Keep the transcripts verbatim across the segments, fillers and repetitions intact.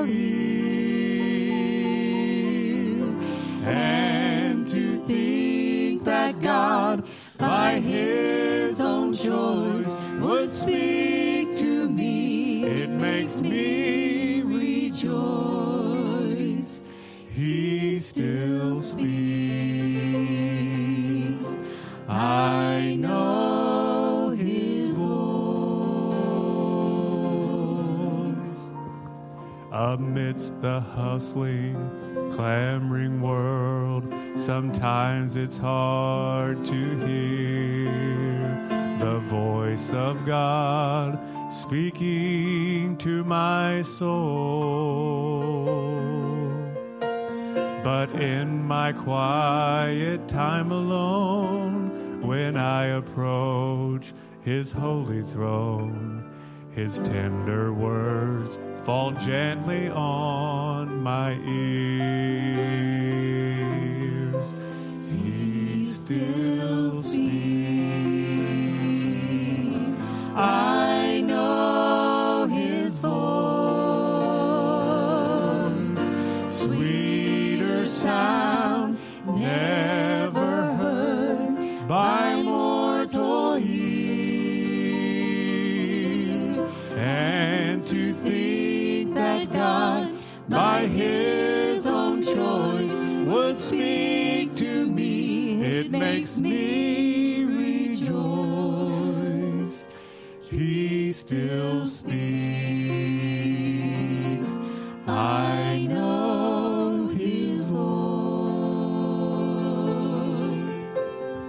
hear. And to think that God, by his own choice, would speak to me, it makes me rejoice. He still speaks. I know his voice. Amidst the hustling, clamoring world, sometimes it's hard to hear the voice of God speaking to my soul. But in my quiet time alone, when I approach his holy throne, his tender words fall gently on my ears. He still speaks. I know his voice. Sweeter sound never heard by mortal ears. And to think that God, by his own choice, would speak to me, it makes me rejoice. He still speaks. I know his voice.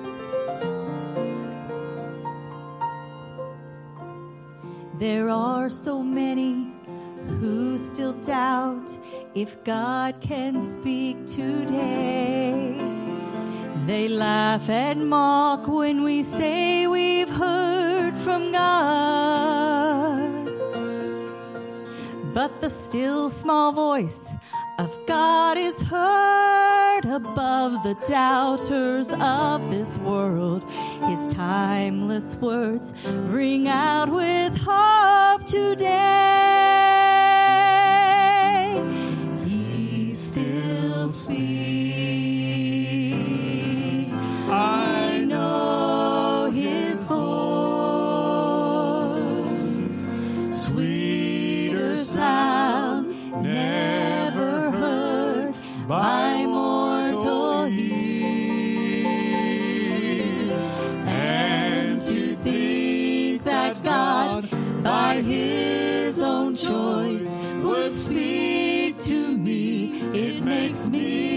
There are so many who still doubt if God can speak today. They laugh and mock when we say we've heard from God. But the still small voice of God is heard above the doubters of this world. His timeless words ring out with hope today. He still speaks. I know his voice. Sweeter sound never heard by mortal ears. And to think that God, by his own choice, would speak to me, it makes me